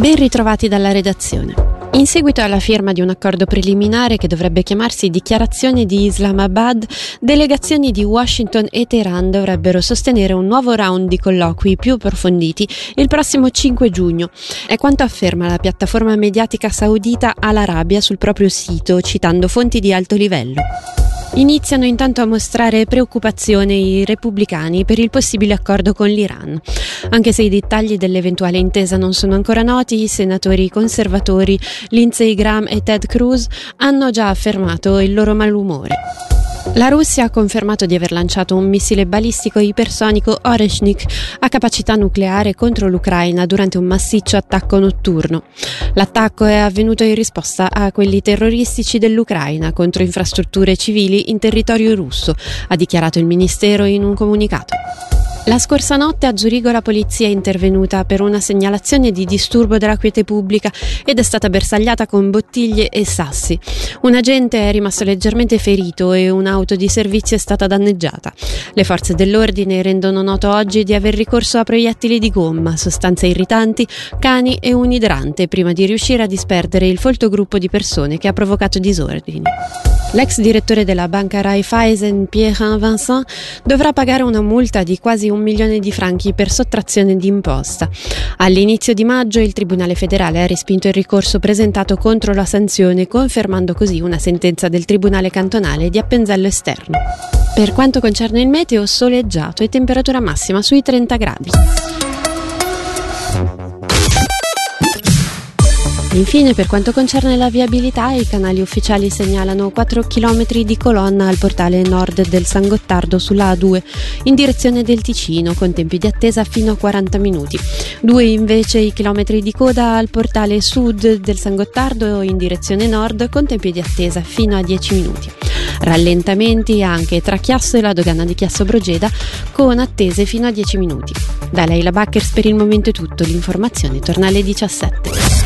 Ben ritrovati dalla redazione. In seguito alla firma di un accordo preliminare che dovrebbe chiamarsi Dichiarazione di Islamabad, delegazioni di Washington e Teheran dovrebbero sostenere un nuovo round di colloqui più approfonditi il prossimo 5 giugno. È quanto afferma la piattaforma mediatica saudita Al Arabiya sul proprio sito, citando fonti di alto livello. Iniziano intanto a mostrare preoccupazione i repubblicani per il possibile accordo con l'Iran. Anche se i dettagli dell'eventuale intesa non sono ancora noti, i senatori conservatori Lindsey Graham e Ted Cruz hanno già affermato il loro malumore. La Russia ha confermato di aver lanciato un missile balistico ipersonico Oreshnik a capacità nucleare contro l'Ucraina durante un massiccio attacco notturno. L'attacco è avvenuto in risposta a quelli terroristici dell'Ucraina contro infrastrutture civili in territorio russo, ha dichiarato il ministero in un comunicato. La scorsa notte a Zurigo la polizia è intervenuta per una segnalazione di disturbo della quiete pubblica ed è stata bersagliata con bottiglie e sassi. Un agente è rimasto leggermente ferito e un'auto di servizio è stata danneggiata. Le forze dell'ordine rendono noto oggi di aver ricorso a proiettili di gomma, sostanze irritanti, cani e un idrante prima di riuscire a disperdere il folto gruppo di persone che ha provocato disordini. L'ex direttore della banca Raiffeisen, Pierre Vincent, dovrà pagare una multa di quasi 1 milione di franchi per sottrazione di imposta. All'inizio di maggio il Tribunale federale ha respinto il ricorso presentato contro la sanzione, confermando così una sentenza del Tribunale cantonale di Appenzello Esterno. Per quanto concerne il meteo, soleggiato e temperatura massima sui 30 gradi. Infine, per quanto concerne la viabilità, i canali ufficiali segnalano 4 km di colonna al portale nord del San Gottardo sulla A2 in direzione del Ticino, con tempi di attesa fino a 40 minuti. 2 invece i chilometri di coda al portale sud del San Gottardo in direzione nord, con tempi di attesa fino a 10 minuti. Rallentamenti anche tra Chiasso e la dogana di Chiasso Brogeda, con attese fino a 10 minuti. Da Leila Backers per il momento è tutto, l'informazione torna alle 17.